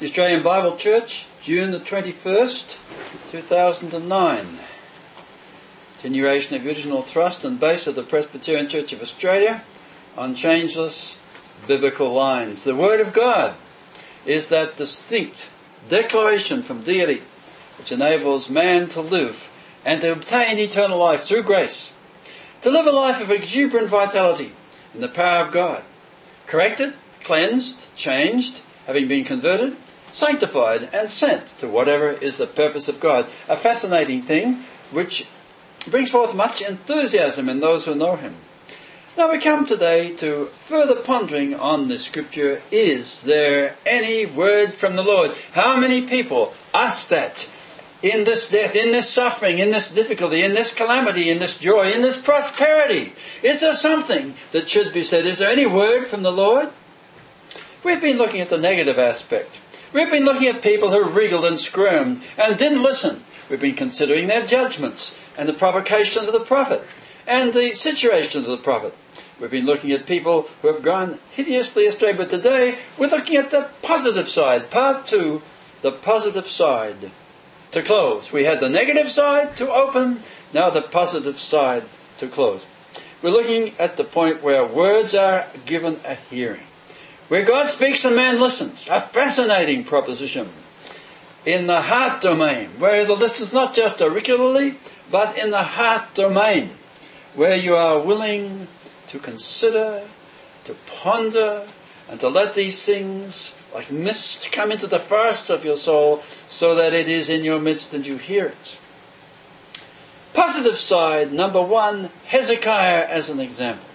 The Australian Bible Church, June the 21st, 2009. Continuation of the original thrust and base of the Presbyterian Church of Australia on changeless biblical lines. The Word of God is that distinct declaration from deity which enables man to live and to obtain eternal life through grace, to live a life of exuberant vitality in the power of God, corrected, cleansed, changed, having been converted, sanctified and sent to whatever is the purpose of God. A fascinating thing which brings forth much enthusiasm in those who know Him. Now we come today to further pondering on the Scripture. Is there any word from the Lord? How many people ask that in this death, in this suffering, in this difficulty, in this calamity, in this joy, in this prosperity? Is there something that should be said? Is there any word from the Lord? We've been looking at the negative aspect. We've been looking at people who wriggled and squirmed and didn't listen. We've been considering their judgments and the provocation of the prophet and the situation of the prophet. We've been looking at people who have gone hideously astray. But today we're looking at the positive side. Part 2, the positive side. To close. We had the negative side to open, now the positive side to close. We're looking at the point where words are given a hearing, where God speaks and man listens. A fascinating proposition. In the heart domain, where the list is not just auricularly, but in the heart domain, where you are willing to consider, to ponder, and to let these things like mist come into the forests of your soul so that it is in your midst and you hear it. Positive side, number 1, Hezekiah as an example.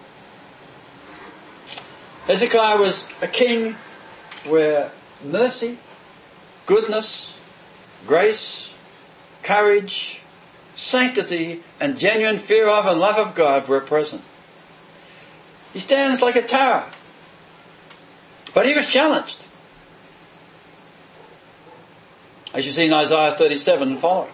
Hezekiah was a king where mercy, goodness, grace, courage, sanctity, and genuine fear of and love of God were present. He stands like a tower. But he was challenged, as you see in Isaiah 37 and following.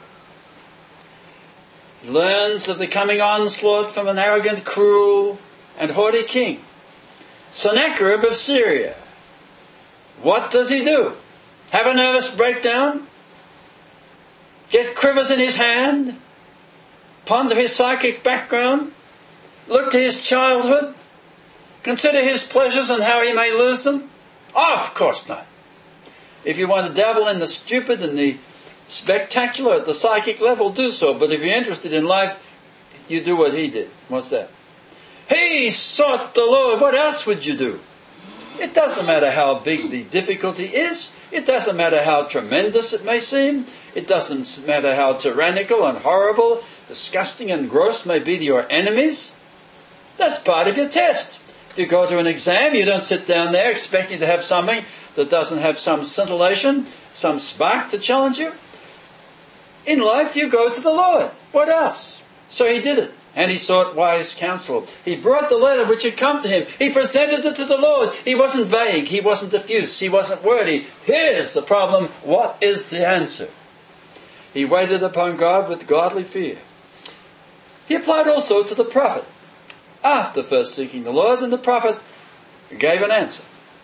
He learns of the coming onslaught from an arrogant, cruel, and haughty king, Sennacherib of Syria. What does he do? Have a nervous breakdown? Get quivers in his hand? Ponder his psychic background? Look to his childhood? Consider his pleasures and how he may lose them? Oh, of course not. If you want to dabble in the stupid and the spectacular at the psychic level, do so. But if you're interested in life, you do what he did. What's that? He sought the Lord. What else would you do? It doesn't matter how big the difficulty is. It doesn't matter how tremendous it may seem. It doesn't matter how tyrannical and horrible, disgusting and gross may be to your enemies. That's part of your test. If you go to an exam, you don't sit down there expecting to have something that doesn't have some scintillation, some spark to challenge you. In life, you go to the Lord. What else? So he did it. And he sought wise counsel. He brought the letter which had come to him. He presented it to the Lord. He wasn't vague. He wasn't diffuse. He wasn't wordy. Here's the problem. What is the answer? He waited upon God with godly fear. He applied also to the prophet. After first seeking the Lord, and the prophet gave an answer.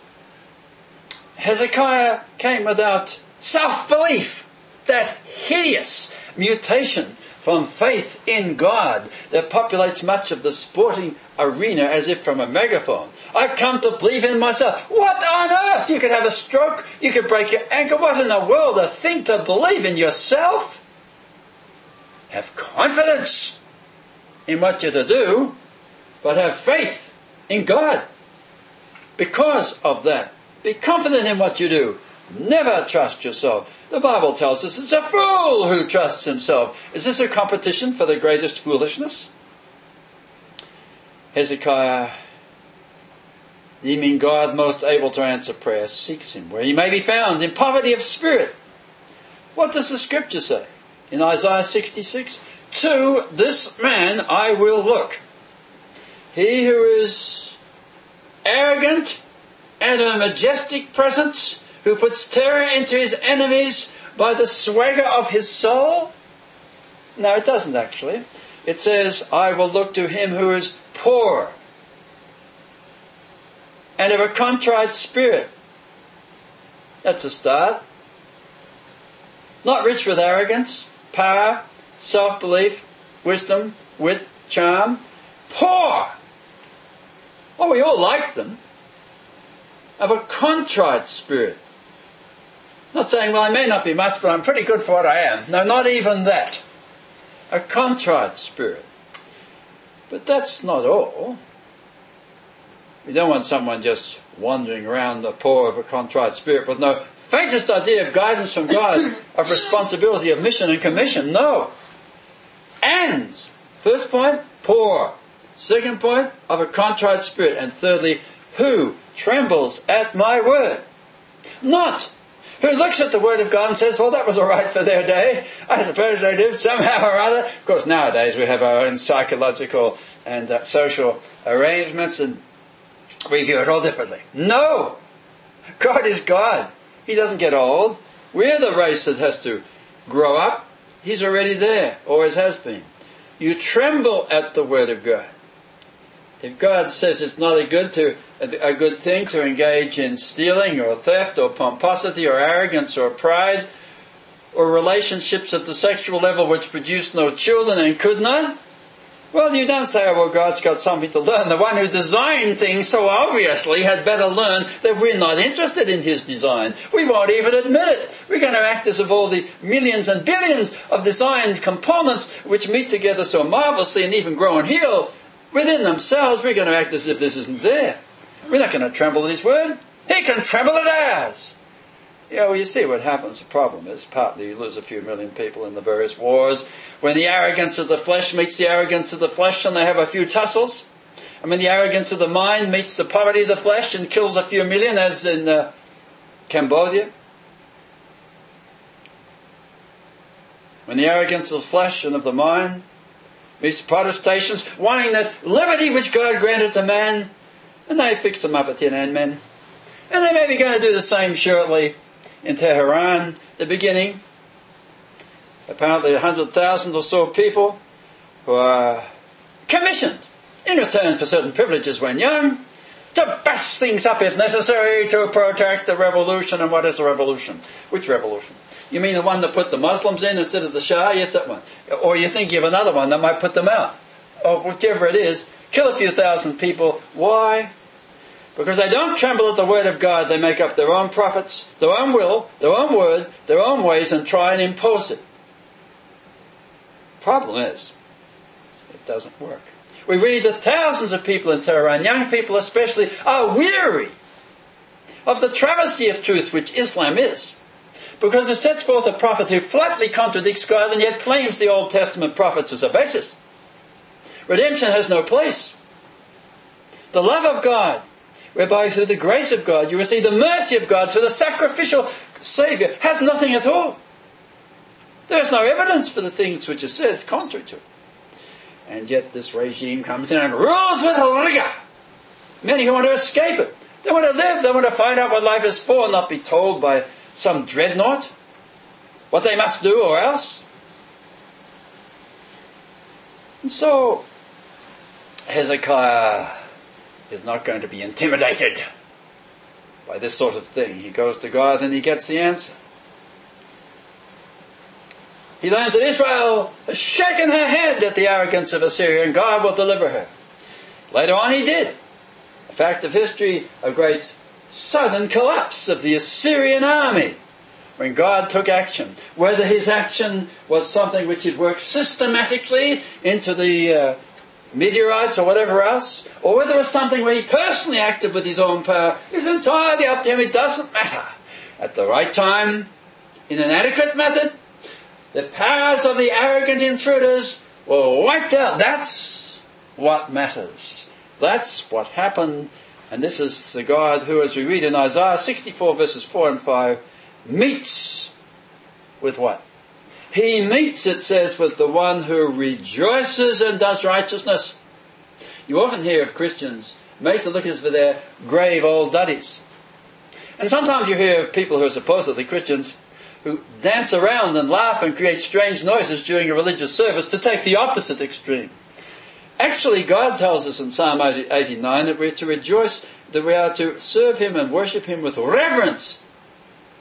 Hezekiah came without self-belief. That hideous mutation from faith in God that populates much of the sporting arena as if from a megaphone. I've come to believe in myself. What on earth? You could have a stroke. You could break your ankle. What in the world? A thing to believe in yourself? Have confidence in what you're to do, but have faith in God. Because of that, be confident in what you do. Never trust yourself. The Bible tells us it's a fool who trusts himself. Is this a competition for the greatest foolishness? Hezekiah, deeming God most able to answer prayer, seeks him where he may be found, in poverty of spirit. What does the Scripture say? In Isaiah 66, to this man I will look. He who is arrogant and a majestic presence, who puts terror into his enemies by the swagger of his soul? No, it doesn't actually. It says, I will look to him who is poor and of a contrite spirit, That's a start. Not rich with arrogance, power, self-belief, wisdom, wit, charm. Poor. Oh, we all like them. Of a contrite spirit. Not saying, well, I may not be much, but I'm pretty good for what I am. No, not even that. A contrite spirit. But that's not all. We don't want someone just wandering around the poor of a contrite spirit with no faintest idea of guidance from God, of responsibility, of mission and commission. No. And, first point, poor. Second point, of a contrite spirit. And thirdly, who trembles at my word. Not who looks at the word of God and says, well, that was all right for their day. I suppose they did somehow or other. Of course, nowadays we have our own psychological and social arrangements and we view it all differently. No! God is God. He doesn't get old. We're the race that has to grow up. He's already there, always has been. You tremble at the word of God. If God says it's not a good thing to engage in stealing or theft or pomposity or arrogance or pride or relationships at the sexual level which produce no children and could not, well, you don't say, oh, well, God's got something to learn. The one who designed things so obviously had better learn that we're not interested in his design. We won't even admit it. We're going to act as if all the millions and billions of designed components which meet together so marvelously and even grow and heal within themselves, we're going to act as if this isn't there. We're not going to tremble at his word. He can tremble at ours. Yeah, well, you see what happens. The problem is partly you lose a few million people in the various wars. When the arrogance of the flesh meets the arrogance of the flesh and they have a few tussles. And when the arrogance of the mind meets the poverty of the flesh and kills a few million, as in Cambodia. When the arrogance of the flesh and of the mind meets the protestations, wanting that liberty which God granted to man, and they fix them up at Tiananmen. And they may be going to do the same shortly in Tehran, the beginning. Apparently 100,000 or so people who are commissioned in return for certain privileges when young to bash things up if necessary to protect the revolution. And what is a revolution? Which revolution? You mean the one that put the Muslims in instead of the Shah? Yes, that one. Or you think you have another one that might put them out. Or whichever it is, kill a few thousand people. Why? Because they don't tremble at the word of God. They make up their own prophets, their own will, their own word, their own ways, and try and impose it. Problem is, it doesn't work. We read that thousands of people in Tehran, young people especially, are weary of the travesty of truth which Islam is. Because it sets forth a prophet who flatly contradicts God and yet claims the Old Testament prophets as a basis. Redemption has no place. The love of God, whereby through the grace of God you receive the mercy of God through the sacrificial Saviour, has nothing at all. There is no evidence for the things which are said contrary to it. And yet this regime comes in and rules with rigor. Many who want to escape it. They want to live. They want to find out what life is for and not be told by some dreadnought what they must do or else. And so Hezekiah is not going to be intimidated by this sort of thing. He goes to God and he gets the answer. He learns that Israel has shaken her head at the arrogance of Assyria and God will deliver her. Later on he did. A fact of history, a great sudden collapse of the Assyrian army when God took action. Whether his action was something which he'd worked systematically into the meteorites or whatever else, or whether it was something where he personally acted with his own power, is entirely up to him. It doesn't matter. At the right time, in an adequate method, the powers of the arrogant intruders were wiped out. That's what matters. That's what happened. And this is the God who, as we read in Isaiah 64 verses 4 and 5, meets with what? He meets, it says, with the one who rejoices and does righteousness. You often hear of Christians made to look as for their grave old duddies. And sometimes you hear of people who are supposedly Christians who dance around and laugh and create strange noises during a religious service to take the opposite extreme. Actually, God tells us in Psalm 89 that we're to rejoice, that we are to serve him and worship him with reverence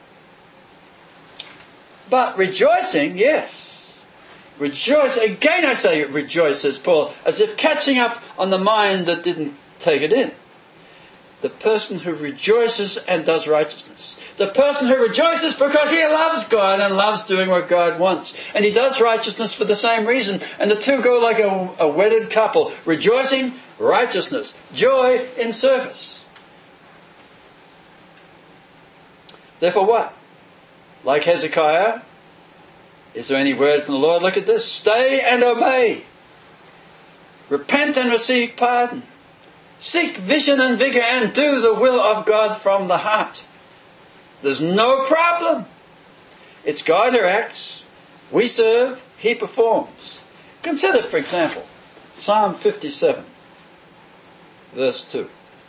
But rejoicing, yes. Rejoice. Again I say rejoice, says Paul, as if catching up on the mind that didn't take it in. The person who rejoices and does righteousness. The person who rejoices because he loves God and loves doing what God wants. And he does righteousness for the same reason. And the two go like a wedded couple. Rejoicing, righteousness. Joy in service. Therefore what? Like Hezekiah, is there any word from the Lord? Look at this. Stay and obey. Repent and receive pardon. Seek vision and vigour and do the will of God from the heart. There's no problem. It's God who acts. We serve. He performs. Consider, for example, Psalm 57, verse 2.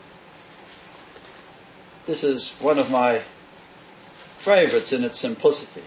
This is one of my favourites in its simplicity.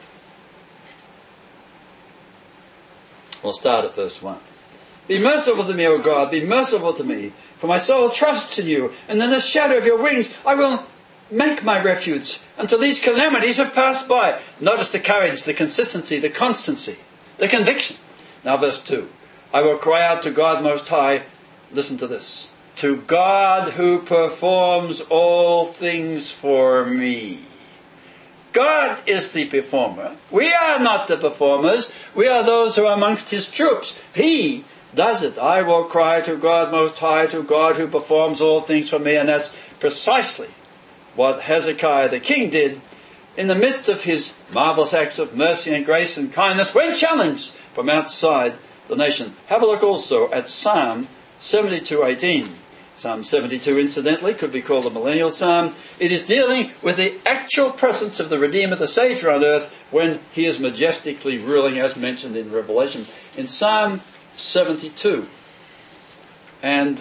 We'll start at verse 1. Be merciful to me, O God, be merciful to me, for my soul trusts in you, and in the shadow of your wings I will make my refuge until these calamities have passed by. Notice the courage, the consistency, the constancy, the conviction. Now verse 2. I will cry out to God Most High. Listen to this. To God who performs all things for me. God is the performer. We are not the performers. We are those who are amongst his troops. He does it. I will cry to God Most High, to God who performs all things for me. And that's precisely what Hezekiah the king did in the midst of his marvellous acts of mercy and grace and kindness when challenged from outside the nation. Have a look also at Psalm 72:18. Psalm 72, incidentally, could be called a millennial psalm. It is dealing with the actual presence of the Redeemer, the Saviour on earth, when he is majestically ruling, as mentioned in Revelation. In Psalm 72, and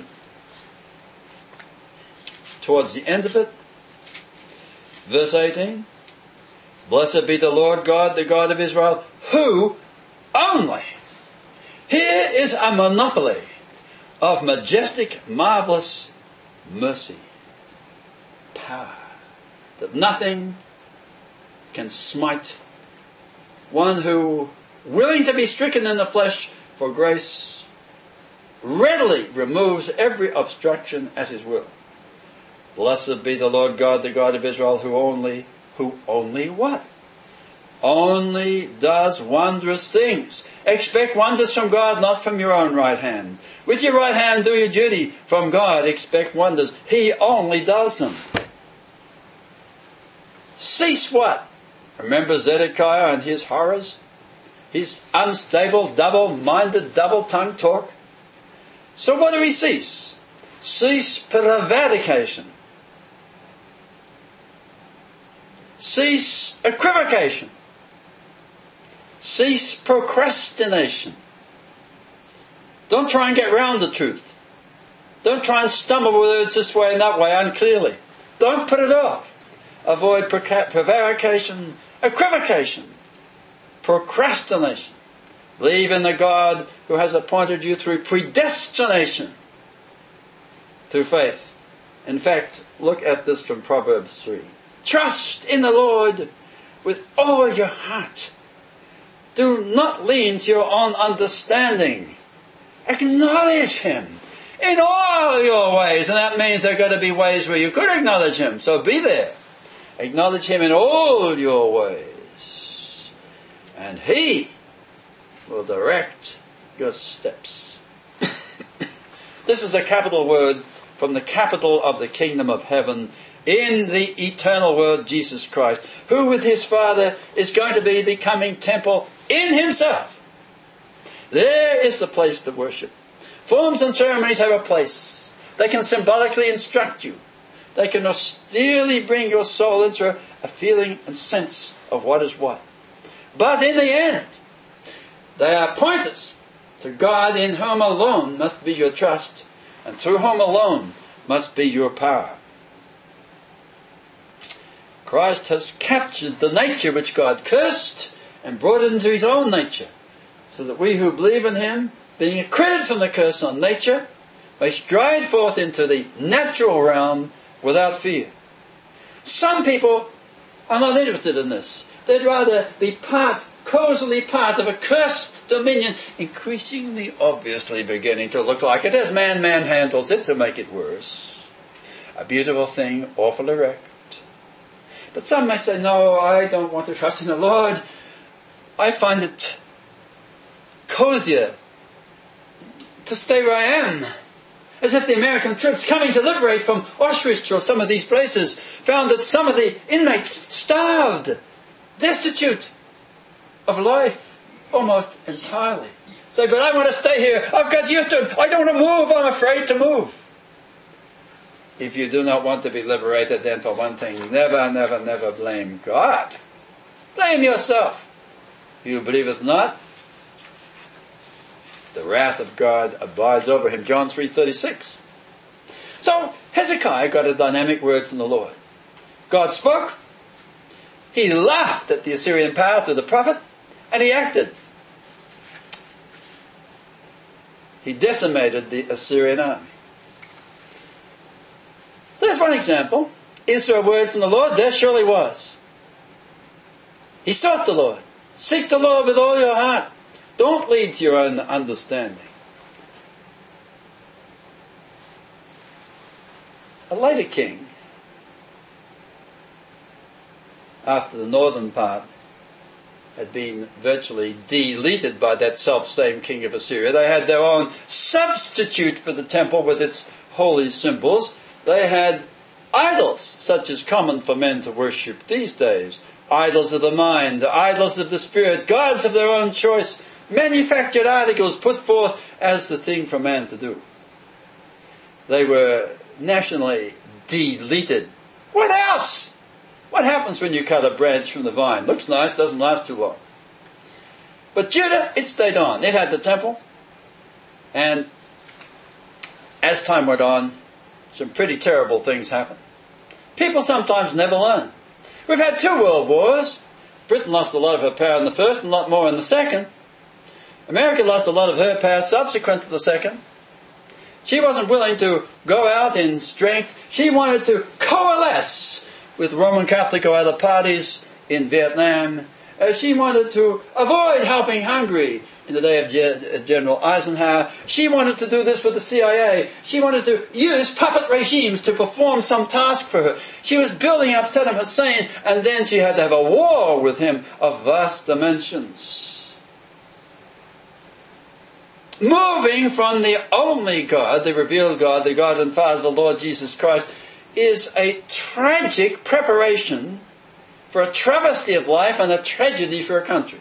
towards the end of it, verse 18, Blessed be the Lord God, the God of Israel, who only. Here is a monopoly of majestic, marvellous mercy, power, that nothing can smite. One who, willing to be stricken in the flesh for grace, readily removes every obstruction at his will. Blessed be the Lord God, the God of Israel, who only what? Only does wondrous things. Expect wonders from God, not from your own right hand. With your right hand do your duty. From God expect wonders. He only does them. Cease what? Remember Zedekiah and his horrors? His unstable, double-minded, double-tongued talk? So what do we cease? Cease prevarication. Cease equivocation. Cease procrastination. Don't try and get round the truth. Don't try and stumble whether it's this way and that way unclearly. Don't put it off. Avoid prevarication, equivocation, procrastination. Believe in the God who has appointed you through predestination, through faith. In fact, look at this from Proverbs 3. Trust in the Lord with all your heart. Do not lean to your own understanding. Acknowledge him in all your ways. And that means there are going to be ways where you could acknowledge him. So be there. Acknowledge him in all your ways. And he will direct your steps. This is a capital word from the capital of the kingdom of heaven, in the eternal word Jesus Christ, who with his Father is going to be the coming temple in himself. There is the place to worship. Forms and ceremonies have a place. They can symbolically instruct you. They can austerely bring your soul into a feeling and sense of what is what. But in the end, they are pointers to God, in whom alone must be your trust, and through whom alone must be your power. Christ has captured the nature which God cursed and brought it into his own nature, so that we who believe in him, being acquitted from the curse on nature, may stride forth into the natural realm without fear. Some people are not interested in this. They'd rather be cozily part of a cursed dominion, increasingly obviously beginning to look like it as man handles it to make it worse. A beautiful thing, awful erect. But some may say, no, I don't want to trust in the Lord. I find it cozier to stay where I am. As if the American troops coming to liberate from Auschwitz or some of these places found that some of the inmates starved, destitute of life almost entirely. Say, but I want to stay here. I've got used to it. I don't want to move. I'm afraid to move. If you do not want to be liberated, then for one thing, never blame God. Blame yourself. He who believeth not, the wrath of God abides over him. John 3:36. So Hezekiah got a dynamic word from the Lord. God spoke. He laughed at the Assyrian power through the prophet, and he acted. He decimated the Assyrian army. So there's one example. Is there a word from the Lord? There surely was. He sought the Lord. Seek the Lord with all your heart. Don't lead to your own understanding. A later king, after the northern part had been virtually deleted by that self-same king of Assyria, they had their own substitute for the temple with its holy symbols. They had idols, such as common for men to worship these days. Idols of the mind, idols of the spirit, gods of their own choice, manufactured articles put forth as the thing for man to do. They were nationally deleted. What else? What happens when you cut a branch from the vine? Looks nice, doesn't last too long. But Judah, it stayed on. It had the temple. And as time went on, some pretty terrible things happened. People sometimes never learn. We've had 2 world wars. Britain lost a lot of her power in the first and a lot more in the second. America lost a lot of her power subsequent to the second. She wasn't willing to go out in strength. She wanted to coalesce with Roman Catholic or other parties in Vietnam. She wanted to avoid helping Hungary in the day of General Eisenhower. She wanted to do this with the CIA. She wanted to use puppet regimes to perform some task for her. She was building up Saddam Hussein, and then she had to have a war with him of vast dimensions. Moving from the only God, the revealed God, the God and Father of the Lord Jesus Christ, is a tragic preparation for a travesty of life and a tragedy for a country.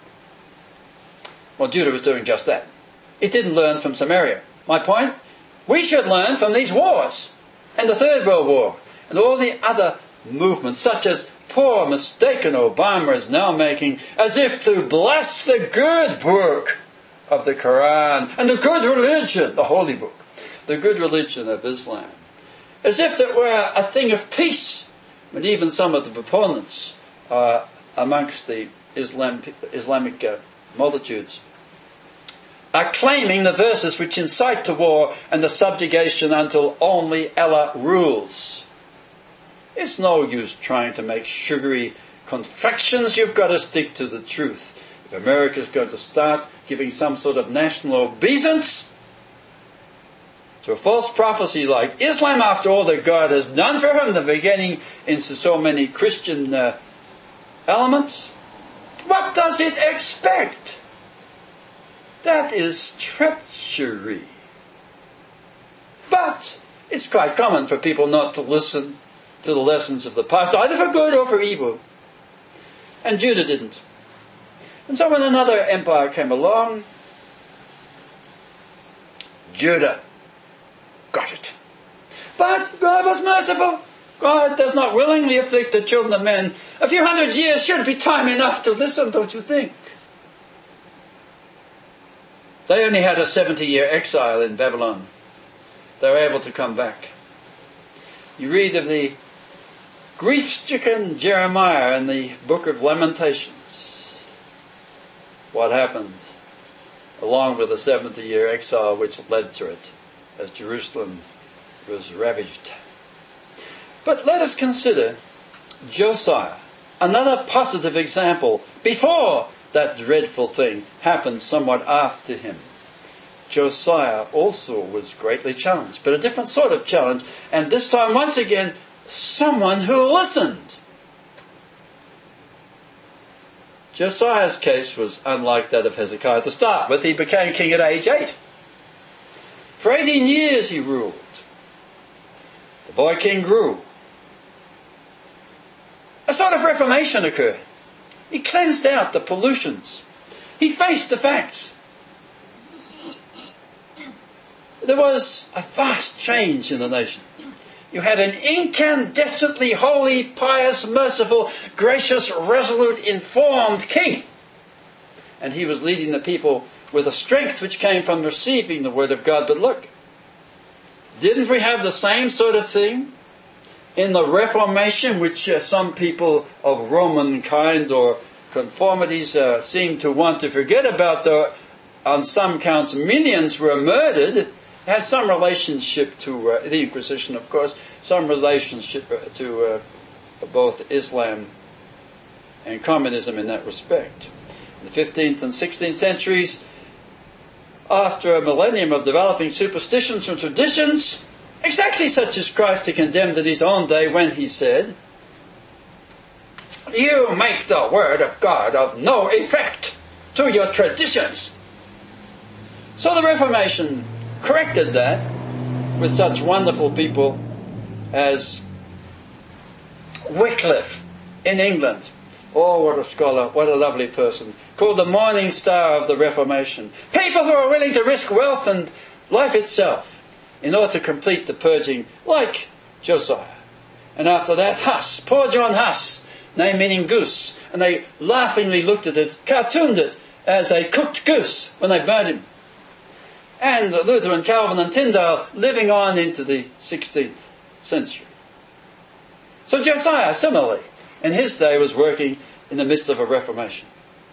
Well, Judah was doing just that. It didn't learn from Samaria. My point? We should learn from these wars, and the Third World War, and all the other movements, such as poor, mistaken Obama is now making, as if to bless the good book of the Quran and the good religion, the holy book, the good religion of Islam, as if it were a thing of peace, when even some of the proponents amongst the Islamic multitudes are claiming the verses which incite to war and the subjugation until only Allah rules. It's no use trying to make sugary confections. You've got to stick to the truth. If America's going to start giving some sort of national obeisance to a false prophecy like Islam, after all that God has done for him, the beginning into so many Christian elements, what does it expect? That is treachery. But it's quite common for people not to listen to the lessons of the past, either for good or for evil. And Judah didn't. And so when another empire came along, Judah got it. But God was merciful. God does not willingly afflict the children of men. A few hundred years should be time enough to listen, don't you think? They only had a 70-year exile in Babylon. They were able to come back. You read of the grief-stricken Jeremiah in the book of Lamentations. What happened along with the 70-year exile which led to it as Jerusalem was ravaged. But let us consider Josiah, another positive example before that dreadful thing happened somewhat after him. Josiah also was greatly challenged, but a different sort of challenge, and this time once again someone who listened. Josiah's case was unlike that of Hezekiah. To start with, he became king at age 8. For 18 years he ruled. The boy king grew. A sort of reformation occurred. He cleansed out the pollutions. He faced the facts. There was a vast change in the nation. You had an incandescently holy, pious, merciful, gracious, resolute, informed king. And he was leading the people with a strength which came from receiving the word of God. But look, didn't we have the same sort of thing in the Reformation, which some people of Roman kind or conformities seem to want to forget about? Though on some counts millions were murdered. Had some relationship to the Inquisition, of course, some relationship to both Islam and communism in that respect. In the 15th and 16th centuries, after a millennium of developing superstitions and traditions, exactly such as Christ had condemned in his own day when he said, "You make the word of God of no effect to your traditions." So the Reformation corrected that with such wonderful people as Wycliffe in England. Oh, what a scholar, what a lovely person. Called the Morning Star of the Reformation. People who are willing to risk wealth and life itself in order to complete the purging, like Josiah. And after that, Huss, poor John Huss, name meaning goose. And they laughingly looked at it, cartooned it as a cooked goose when they burned him. And Luther and Calvin and Tyndale living on into the 16th century. So Josiah, similarly, in his day was working in the midst of a reformation.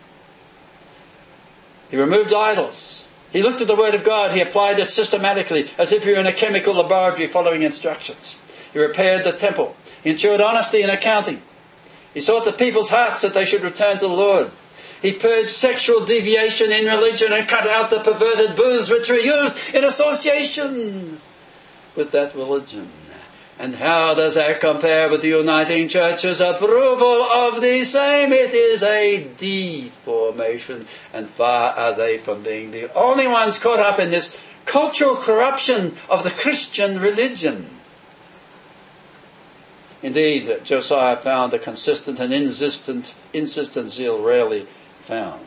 He removed idols. He looked at the Word of God. He applied it systematically as if he were in a chemical laboratory following instructions. He repaired the temple. He ensured honesty in accounting. He sought the people's hearts that they should return to the Lord. He purged sexual deviation in religion and cut out the perverted booths which were used in association with that religion. And how does that compare with the Uniting Church's approval of the same? It is a deformation, and far are they from being the only ones caught up in this cultural corruption of the Christian religion. Indeed, Josiah found a consistent and insistent zeal rarely found.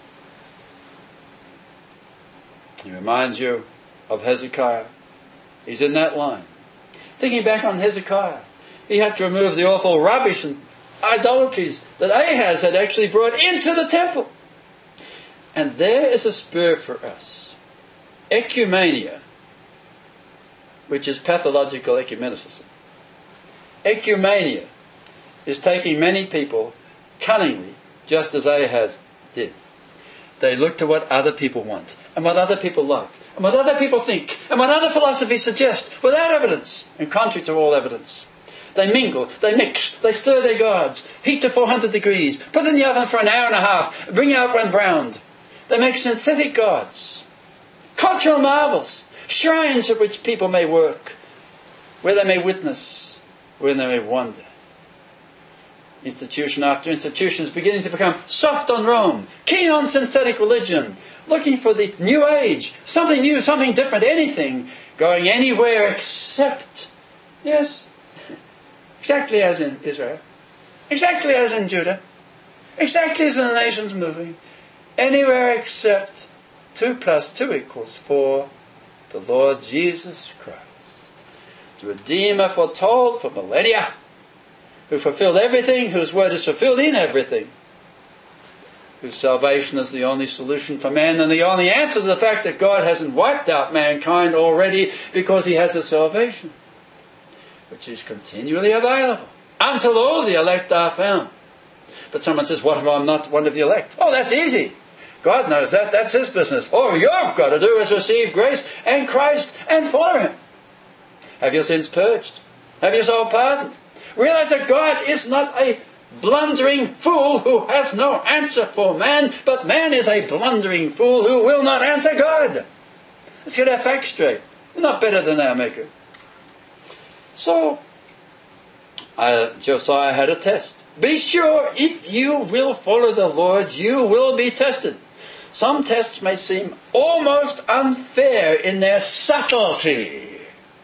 He reminds you of Hezekiah. He's in that line. Thinking back on Hezekiah, he had to remove the awful rubbish and idolatries that Ahaz had actually brought into the temple. And there is a spur for us. Ecumenia, which is pathological ecumenicism. Ecumenia is taking many people cunningly, just as Ahaz did. They look to what other people want, and what other people like, and what other people think, and what other philosophies suggest, without evidence, and contrary to all evidence. They mingle, they mix, they stir their gods, heat to 400 degrees, put in the oven for an hour and a half, bring out when browned. They make synthetic gods, cultural marvels, shrines at which people may work, where they may witness, where they may wander. Institution after institution is beginning to become soft on Rome, keen on synthetic religion, looking for the new age, something new, something different, anything, going anywhere except, yes, exactly as in Israel, exactly as in Judah, exactly as in the nations moving, anywhere except 2 + 2 = 4, the Lord Jesus Christ, the Redeemer foretold for millennia, who fulfilled everything, whose word is fulfilled in everything, whose salvation is the only solution for man and the only answer to the fact that God hasn't wiped out mankind already because he has a salvation, which is continually available until all the elect are found. But someone says, what if I'm not one of the elect? Oh, that's easy. God knows that. That's his business. All you've got to do is receive grace and Christ and follow him. Have your sins purged. Have your soul pardoned. Realize that God is not a blundering fool who has no answer for man, but man is a blundering fool who will not answer God. Let's get our facts straight. We're not better than our Maker. So, Josiah had a test. Be sure if you will follow the Lord, you will be tested. Some tests may seem almost unfair in their subtlety.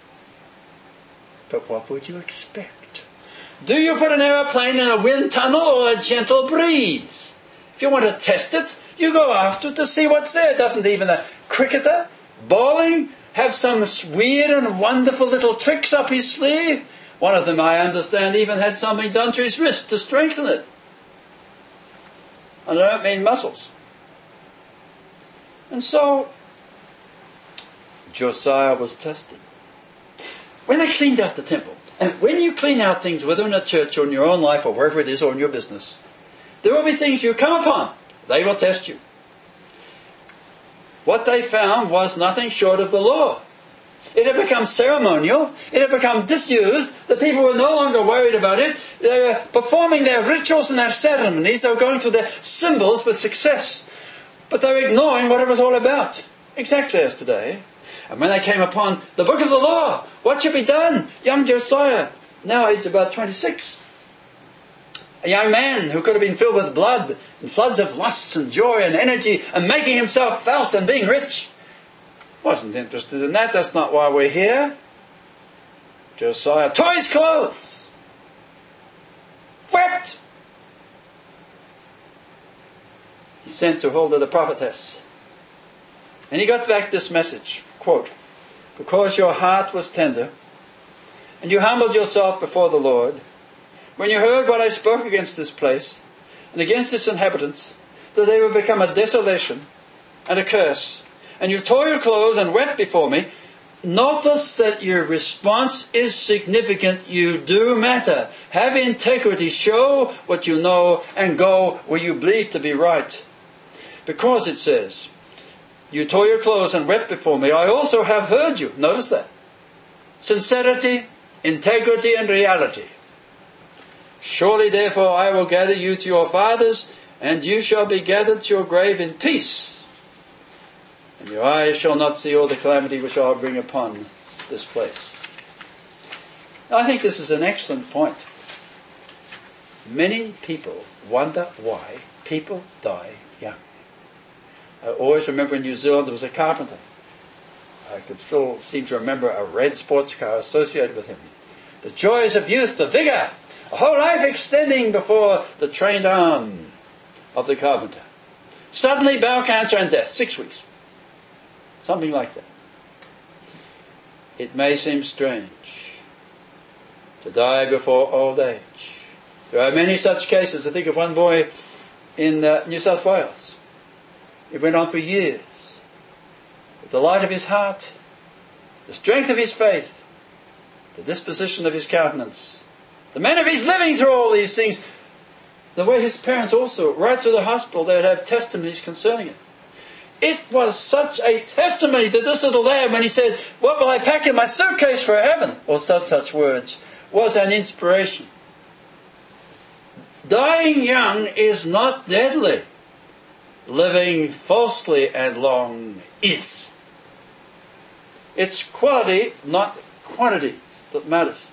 But what would you expect? Do you put an aeroplane in a wind tunnel or a gentle breeze? If you want to test it, you go after it to see what's there. Doesn't even a cricketer, bowling, have some weird and wonderful little tricks up his sleeve? One of them, I understand, even had something done to his wrist to strengthen it. And I don't mean muscles. And so, Josiah was tested. When they cleaned out the temple, and when you clean out things, whether in a church or in your own life or wherever it is or in your business, there will be things you come upon. They will test you. What they found was nothing short of the law. It had become ceremonial. It had become disused. The people were no longer worried about it. They were performing their rituals and their ceremonies. They were going through their symbols with success. But they were ignoring what it was all about. Exactly as today. And when they came upon the book of the law, what should be done? Young Josiah, now he's about 26. A young man who could have been filled with blood and floods of lusts and joy and energy and making himself felt and being rich. Wasn't interested in that. That's not why we're here. Josiah tore his clothes. Wept. He sent to Huldah the prophetess. And he got back this message. Quote, because your heart was tender and you humbled yourself before the Lord, when you heard what I spoke against this place and against its inhabitants, that they would become a desolation and a curse, and you tore your clothes and wept before me, notice that your response is significant. You do matter. Have integrity. Show what you know and go where you believe to be right. Because it says, you tore your clothes and wept before me, I also have heard you. Notice that. Sincerity, integrity, and reality. Surely, therefore, I will gather you to your fathers, and you shall be gathered to your grave in peace. And your eyes shall not see all the calamity which I will bring upon this place. Now, I think this is an excellent point. Many people wonder why people die young. I always remember in New Zealand there was a carpenter. I could still seem to remember a red sports car associated with him. The joys of youth, the vigour, a whole life extending before the trained arm of the carpenter. Suddenly bowel cancer and death, 6 weeks. Something like that. It may seem strange to die before old age. There are many such cases. I think of one boy in New South Wales. It went on for years. With the light of his heart, the strength of his faith, the disposition of his countenance, the manner of his living through all these things, the way his parents also, right to the hospital, they would have testimonies concerning it. It was such a testimony to this little lad when he said, what will I pack in my suitcase for heaven? Or such words, was an inspiration. Dying young is not deadly. Living falsely and long is. It's quality, not quantity, that matters.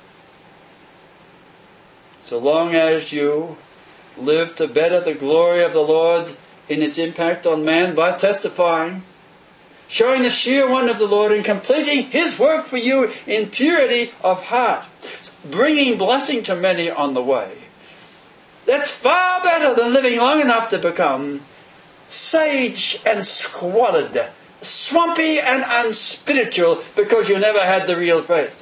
So long as you live to better the glory of the Lord in its impact on man by testifying, showing the sheer wonder of the Lord and completing His work for you in purity of heart, bringing blessing to many on the way. That's far better than living long enough to become sage and squalid, swampy and unspiritual because you never had the real faith.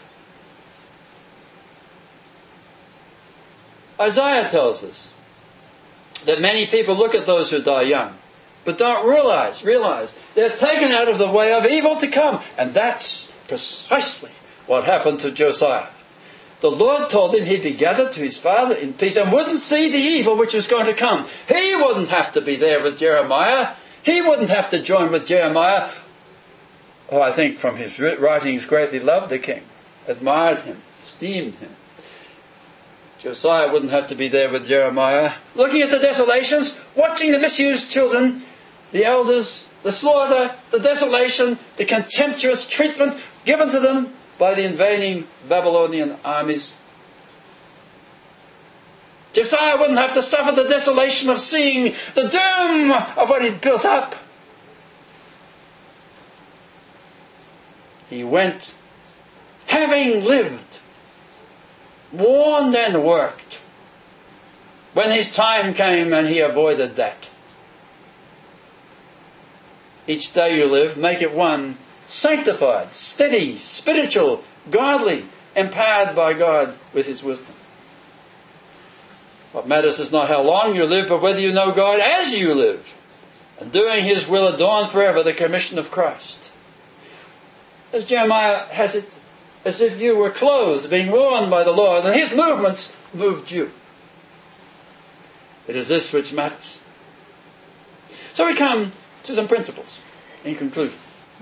Isaiah tells us that many people look at those who die young, but don't realize they're taken out of the way of evil to come. And that's precisely what happened to Josiah. The Lord told him he'd be gathered to his father in peace and wouldn't see the evil which was going to come. He wouldn't have to be there with Jeremiah. He wouldn't have to join with Jeremiah, who I think from his writings greatly loved the king, admired him, esteemed him. Josiah wouldn't have to be there with Jeremiah, looking at the desolations, watching the misused children, the elders, the slaughter, the desolation, the contemptuous treatment given to them by the invading Babylonian armies. Josiah wouldn't have to suffer the desolation of seeing the doom of what he'd built up. He went, having lived, warned and worked, when his time came, and he avoided that. Each day you live, make it one, sanctified, steady, spiritual, godly, empowered by God with his wisdom. What matters is not how long you live, but whether you know God as you live, and doing his will adorn forever the commission of Christ. As Jeremiah has it, as if you were clothes being worn by the Lord, and his movements moved you. It is this which matters. So we come to some principles in conclusion.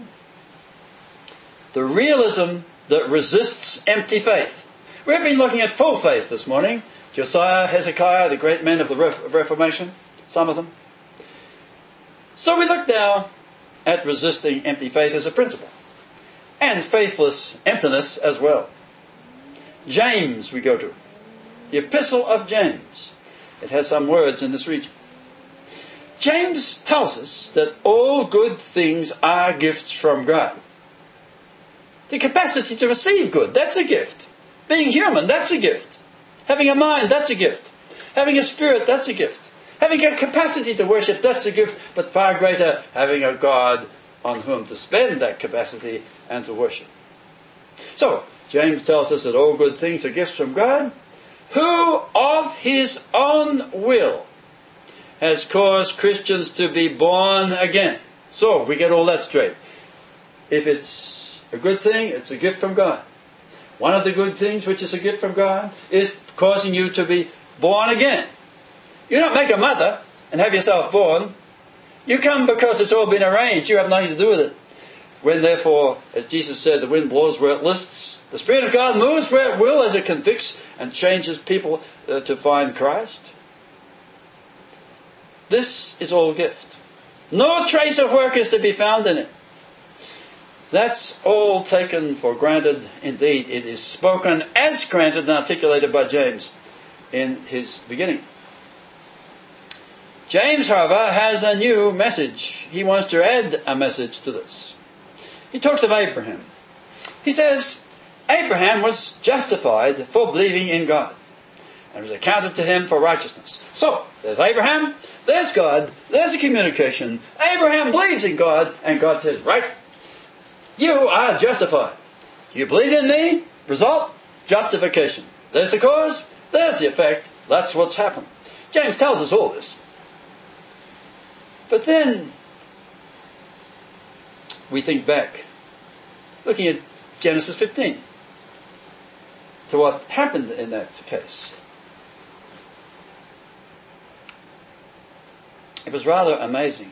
The realism that resists empty faith. We've been looking at full faith this morning. Josiah, Hezekiah, the great men of the Reformation, some of them. So we look now at resisting empty faith as a principle. And faithless emptiness as well. James we go to. The Epistle of James. It has some words in this region. James tells us that all good things are gifts from God. The capacity to receive good, that's a gift. Being human, that's a gift. Having a mind, that's a gift. Having a spirit, that's a gift. Having a capacity to worship, that's a gift. But far greater, having a God on whom to spend that capacity and to worship. So, James tells us that all good things are gifts from God, who of his own will has caused Christians to be born again. So, we get all that straight. If it's a good thing, it's a gift from God. One of the good things which is a gift from God is causing you to be born again. You don't make a mother and have yourself born. You come because it's all been arranged. You have nothing to do with it. When therefore, as Jesus said, the wind blows where it lists, the Spirit of God moves where it will as it convicts and changes people to find Christ. This is all gift. No trace of work is to be found in it. That's all taken for granted. Indeed, it is spoken as granted and articulated by James in his beginning. James, however, has a new message. He wants to add a message to this. He talks of Abraham. He says, Abraham was justified for believing in God, and was accounted to him for righteousness. So, there's Abraham, there's God, there's a communication. Abraham believes in God, and God says, right, you are justified. You believe in me, result, justification. There's the cause, there's the effect, that's what's happened. James tells us all this. But then, we think back, looking at Genesis 15, to what happened in that case. It was rather amazing.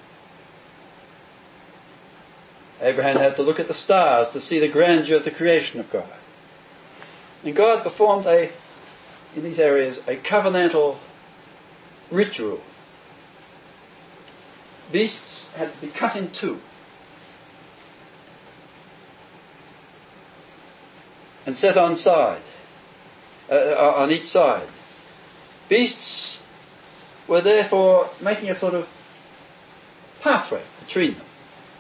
Abraham had to look at the stars to see the grandeur of the creation of God. And God performed in these areas, a covenantal ritual. Beasts had to be cut in two and set on each side. Beasts were therefore making a sort of pathway between them.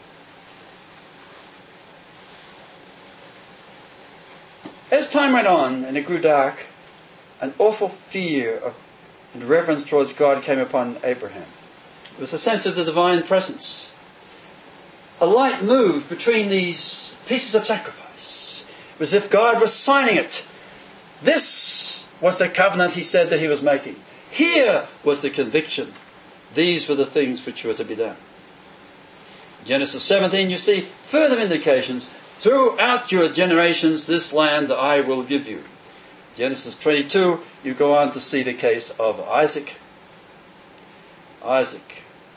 As time went on and it grew dark, an awful fear and reverence towards God came upon Abraham. It was a sense of the divine presence. A light moved between these pieces of sacrifice. It was as if God was signing it. This was the covenant he said that he was making. Here was the conviction. These were the things which were to be done. Genesis 17, you see further indications. Throughout your generations, this land I will give you. Genesis 22, you go on to see the case of Isaac. Isaac.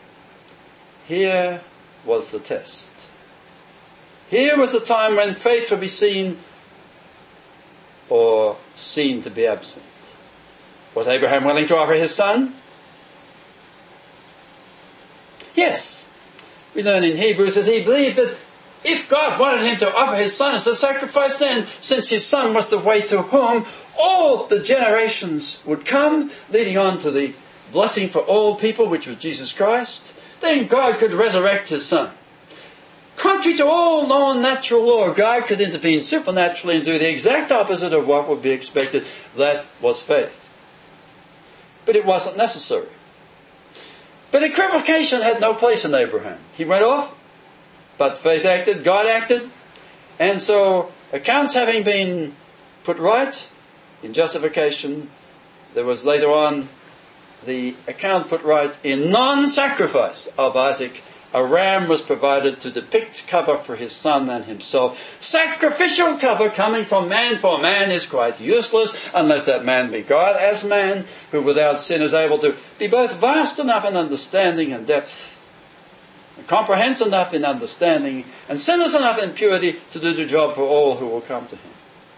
Here was the test. Here was the time when faith would be seen or seen to be absent. Was Abraham willing to offer his son? Yes. We learn in Hebrews that he believed that if God wanted him to offer his son as a sacrifice, then, since his son was the way to whom all the generations would come, leading on to the blessing for all people, which was Jesus Christ, then God could resurrect his son. Contrary to all known natural law, God could intervene supernaturally and do the exact opposite of what would be expected. That was faith. But it wasn't necessary. But equivocation had no place in Abraham. He went off, but faith acted, God acted, and so accounts having been put right in justification, there was later on the account put right in non-sacrifice of Isaac. A ram was provided to depict cover for his son and himself. Sacrificial cover coming from man for man is quite useless unless that man be God as man, who without sin is able to be both vast enough in understanding and depth, and comprehensive enough in understanding, and sinless enough in purity to do the job for all who will come to him.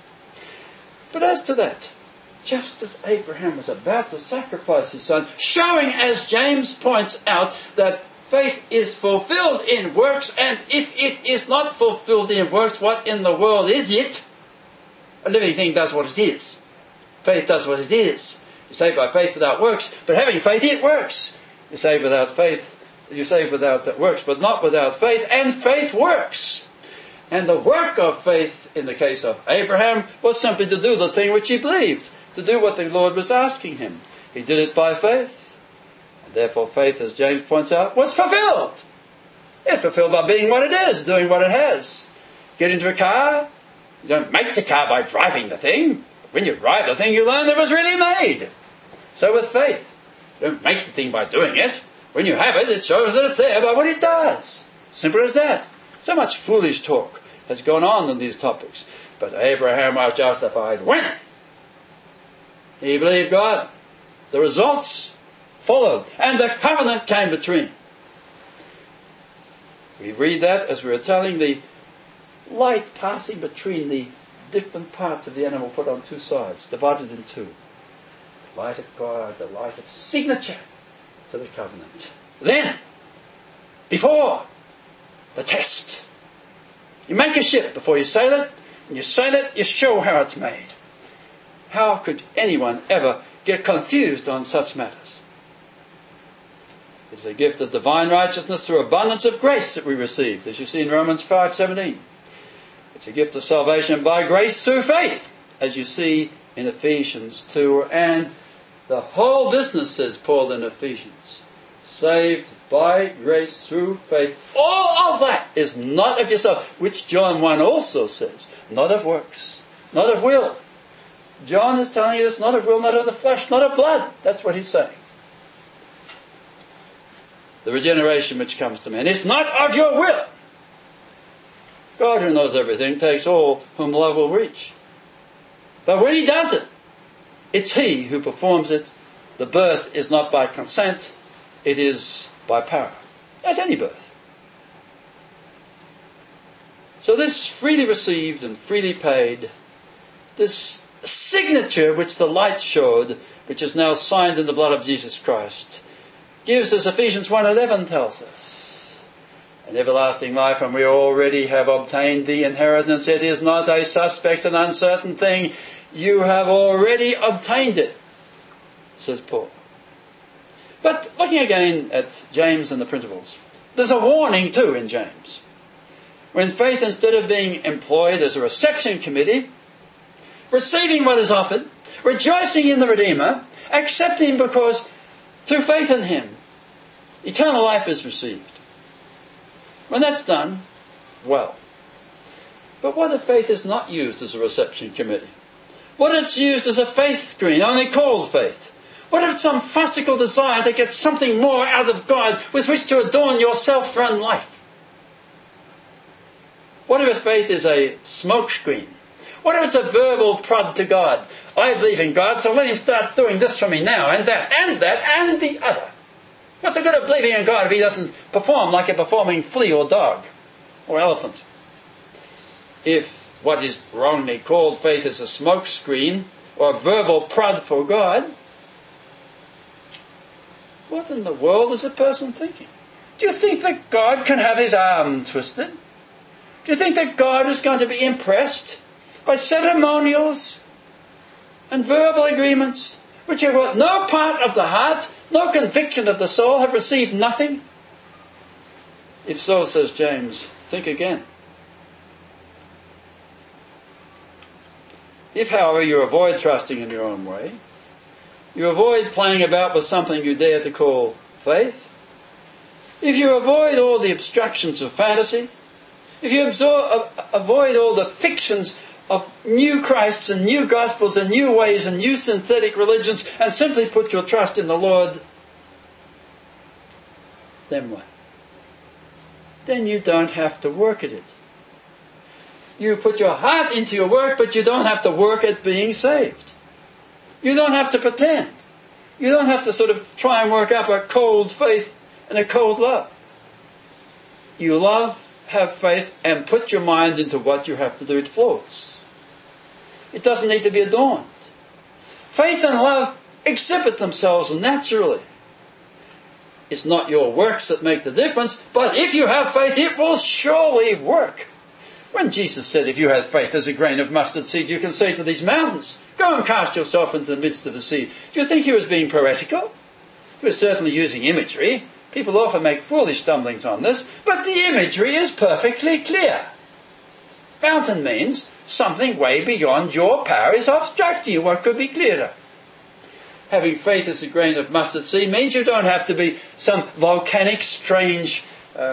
But as to that, just as Abraham was about to sacrifice his son, showing, as James points out, that faith is fulfilled in works, and if it is not fulfilled in works, what in the world is it? A living thing does what it is. Faith does what it is. You save by faith without works, but having faith, it works. You save without faith, you save without works, but not without faith, and faith works. And the work of faith, in the case of Abraham, was simply to do the thing which he believed, to do what the Lord was asking him. He did it by faith. Therefore, faith, as James points out, was fulfilled. It's fulfilled by being what it is, doing what it has. Get into a car. You don't make the car by driving the thing. When you drive the thing, you learn it was really made. So with faith, you don't make the thing by doing it. When you have it, it shows that it's there by what it does. Simple as that. So much foolish talk has gone on in these topics. But Abraham was justified when he believed God. The results followed, and the covenant came between. We read that as we were telling the light passing between the different parts of the animal put on two sides, divided in two. The light of God, the light of signature to the covenant. Then, before the test, you make a ship before you sail it, and you sail it, you show how it's made. How could anyone ever get confused on such matters? It's a gift of divine righteousness through abundance of grace that we received, as you see in Romans 5:17. It's a gift of salvation by grace through faith, as you see in Ephesians 2. And the whole business, says Paul in Ephesians, saved by grace through faith. All of that is not of yourself, which John 1 also says, not of works, not of will. John is telling you it's not of will, not of the flesh, not of blood. That's what he's saying. The regeneration which comes to man. It's not of your will. God, who knows everything, takes all whom love will reach. But when he does it, it's he who performs it. The birth is not by consent, it is by power. As any birth. So this freely received and freely paid, this signature which the light showed, which is now signed in the blood of Jesus Christ, gives us, Ephesians 1:11 tells us, an everlasting life, and we already have obtained the inheritance. It is not a suspect and uncertain thing. You have already obtained it, says Paul. But looking again at James and the principles, there's a warning too in James. When faith, instead of being employed as a reception committee, receiving what is offered, rejoicing in the Redeemer, accepting because through faith in him, eternal life is received. When that's done, well. But what if faith is not used as a reception committee? What if it's used as a faith screen, only called faith? What if it's some farcical desire to get something more out of God with which to adorn your self-run life? What if faith is a smoke screen? What if it's a verbal prod to God? I believe in God, so let him start doing this for me now, and that, and the other. What's the good of believing in God if he doesn't perform like a performing flea or dog or elephant? If what is wrongly called faith is a smoke screen or a verbal prod for God, What in the world is a person thinking? Do you think that God can have his arm twisted? Do you think that God is going to be impressed by ceremonials and verbal agreements which have got no part of the heart, no conviction of the soul, have received nothing? If so, says James, think again. If, however, you avoid trusting in your own way, you avoid playing about with something you dare to call faith, if you avoid all the obstructions of fantasy, if you avoid all the fictions of new Christs and new Gospels and new ways and new synthetic religions and simply put your trust in the Lord, then what? Then you don't have to work at it. You put your heart into your work, but you don't have to work at being saved. You don't have to pretend. You don't have to sort of try and work up a cold faith and a cold love. You love, have faith, and put your mind into what you have to do. It flows. It doesn't need to be adorned. Faith and love exhibit themselves naturally. It's not your works that make the difference, but if you have faith, it will surely work. When Jesus said, if you have faith as a grain of mustard seed, you can say to these mountains, go and cast yourself into the midst of the sea. Do you think he was being poetical? He was certainly using imagery. People often make foolish stumblings on this, but the imagery is perfectly clear. Mountain means something way beyond your power is obstructing you. What could be clearer? Having faith as a grain of mustard seed means you don't have to be some volcanic, strange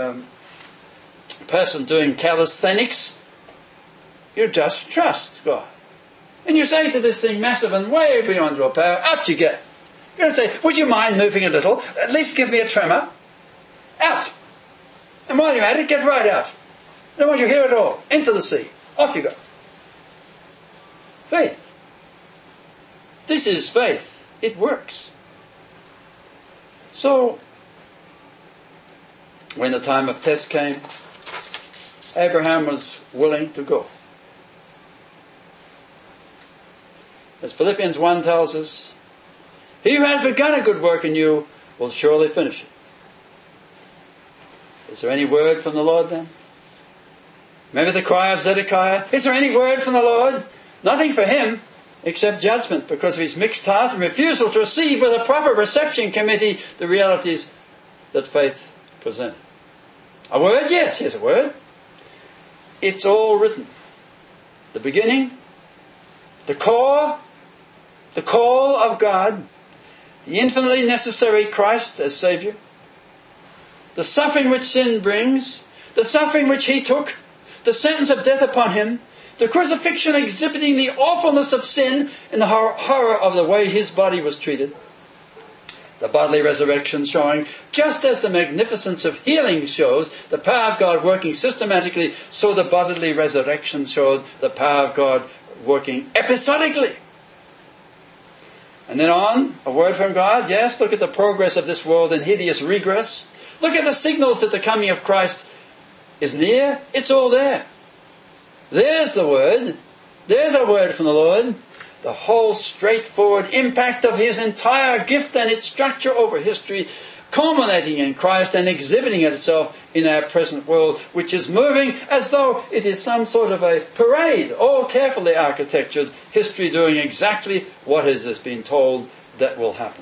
person doing calisthenics. You just trust God. And you say to this thing, massive and way beyond your power, out you get. You don't say, would you mind moving a little? At least give me a tremor. Out. And while you're at it, get right out. I don't want you here at all. Into the sea. Off you go. Faith. This is faith. It works. So, when the time of test came, Abraham was willing to go. As Philippians 1 tells us, he who has begun a good work in you will surely finish it. Is there any word from the Lord then? Remember the cry of Zedekiah? Is there any word from the Lord? Nothing for him except judgment because of his mixed heart and refusal to receive with a proper reception committee the realities that faith presented. A word? Yes, here's a word. It's all written. The beginning, the core, the call of God, the infinitely necessary Christ as Saviour, the suffering which sin brings, the suffering which he took, the sentence of death upon him, the crucifixion exhibiting the awfulness of sin and the horror of the way his body was treated, the bodily resurrection showing, just as the magnificence of healing shows the power of God working systematically, so the bodily resurrection showed the power of God working episodically. And then on, a word from God, yes, look at the progress of this world in hideous regress. Look at the signals that the coming of Christ is near. It's all there. There's the word. There's a word from the Lord. The whole straightforward impact of his entire gift and its structure over history, culminating in Christ and exhibiting itself in our present world, which is moving as though it is some sort of a parade, all carefully architectured, history doing exactly what has been told that will happen.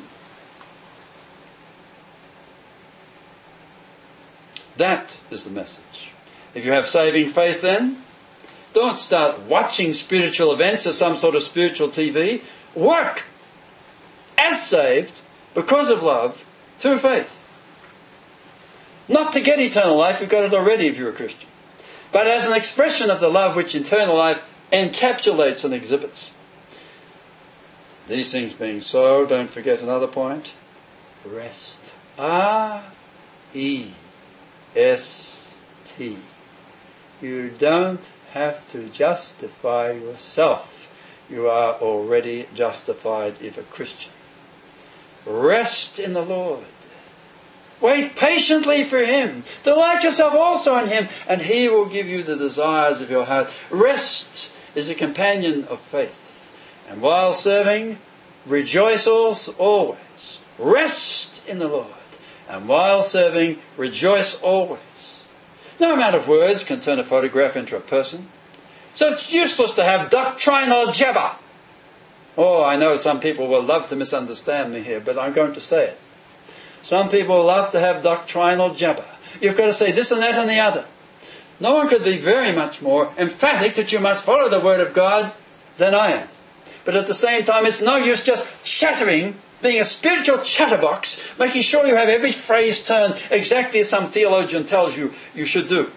That is the message. If you have saving faith then, don't start watching spiritual events as some sort of spiritual TV. Work as saved because of love through faith. Not to get eternal life, you've got it already if you're a Christian. But as an expression of the love which eternal life encapsulates and exhibits. These things being so, don't forget another point. Rest. R-E-S-T. You don't have to justify yourself. You are already justified if a Christian. Rest in the Lord. Wait patiently for him. Delight yourself also in him, and he will give you the desires of your heart. Rest is a companion of faith. And while serving, rejoice always. rest in the Lord, and while serving, rejoice always. No amount of words can turn a photograph into a person. So it's useless to have doctrinal jabber. Oh, I know some people will love to misunderstand me here, but I'm going to say it. Some people love to have doctrinal jabber. You've got to say this and that and the other. No one could be very much more emphatic that you must follow the Word of God than I am. But at the same time, it's no use just chattering, being a spiritual chatterbox, making sure you have every phrase turned exactly as some theologian tells you you should do.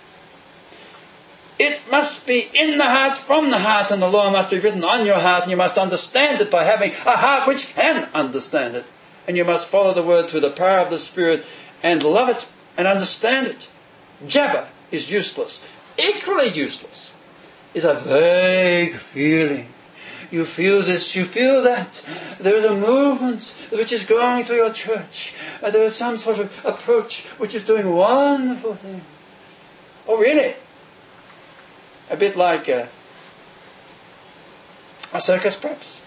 It must be in the heart, from the heart, and the law must be written on your heart, and you must understand it by having a heart which can understand it. And you must follow the Word through the power of the Spirit and love it and understand it. Jabber is useless. Equally useless is a vague feeling. You feel this, you feel that. There is a movement which is going through your church. There is some sort of approach which is doing wonderful things. Oh, really? A bit like a circus, perhaps.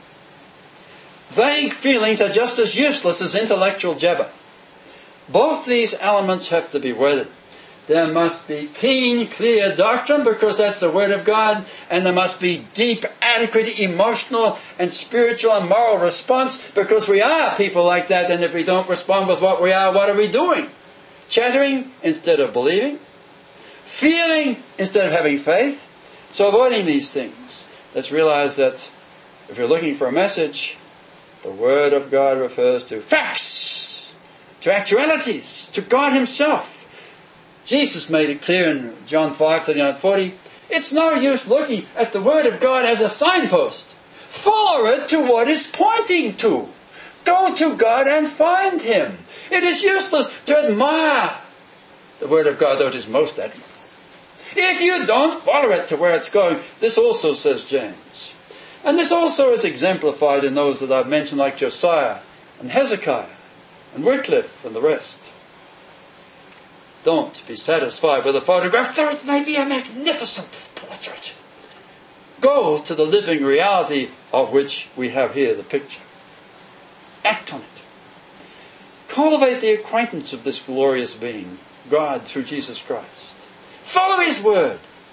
Vague feelings are just as useless as intellectual jabber. Both these elements have to be wedded. There must be keen, clear doctrine, because that's the Word of God, and there must be deep, adequate, emotional and spiritual and moral response, because we are people like that, and if we don't respond with what we are, what are we doing? Chattering instead of believing? Feeling instead of having faith? So avoiding these things, let's realize that if you're looking for a message, the Word of God refers to facts, to actualities, to God Himself. Jesus made it clear in John 5:39-40, it's no use looking at the Word of God as a signpost. Follow it to what it's pointing to. Go to God and find Him. It is useless to admire the Word of God, though it is most admirable. If you don't follow it to where it's going, this also, says James. And this also is exemplified in those that I've mentioned, like Josiah and Hezekiah and Wycliffe and the rest. Don't be satisfied with a photograph, though it may be a magnificent portrait. Go to the living reality of which we have here the picture. Act on it. Cultivate the acquaintance of this glorious being, God through Jesus Christ. Follow His Word.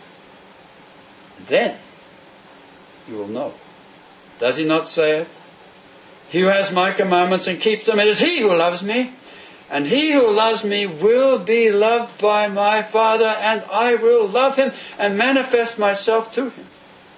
And then you will know. Does He not say it? He who has my commandments and keeps them, it is he who loves me. And he who loves me will be loved by my Father, and I will love him and manifest myself to him.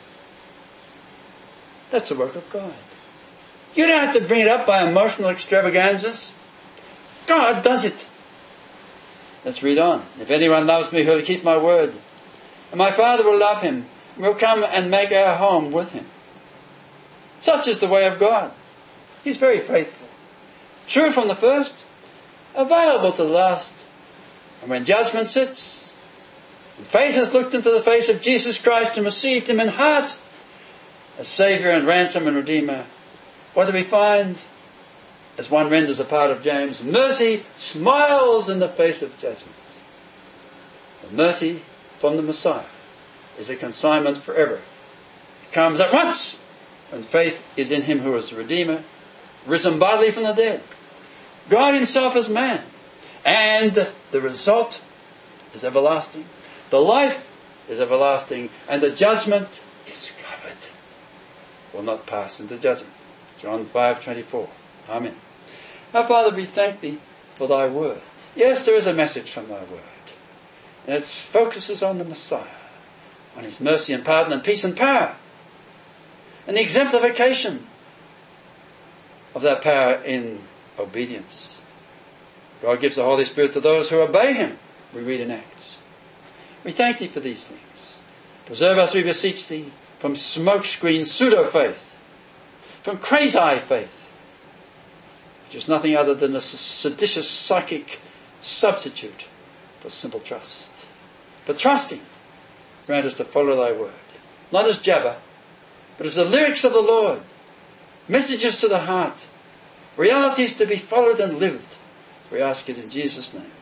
That's the work of God. You don't have to bring it up by emotional extravaganzas. God does it. Let's read on. If anyone loves me, he'll keep my word. And my Father will love him. We'll come and make our home with him. Such is the way of God. He's very faithful. True from the first, available to the last. And when judgment sits, and faith has looked into the face of Jesus Christ and received him in heart as Saviour and ransom and Redeemer, what do we find? As one renders a part of James, mercy smiles in the face of judgment. The mercy from the Messiah is a consignment forever. It comes at once when faith is in him who is the Redeemer, risen bodily from the dead. God himself is man. And the result is everlasting. The life is everlasting. And the judgment is covered. Will not pass into judgment. John 5:24. Amen. Our Father, we thank thee for thy word. Yes, there is a message from thy word. And it focuses on the Messiah, on his mercy and pardon and peace and power. And the exemplification of that power in obedience. God gives the Holy Spirit to those who obey him, we read in Acts. We thank thee for these things. Preserve us, we beseech thee, from smokescreen pseudo-faith, from crazy-faith, which is nothing other than a seditious psychic substitute for simple trust. But trusting, grant us to follow thy word, not as jabber, but as the lyrics of the Lord, messages to the heart, realities to be followed and lived. We ask it in Jesus' name.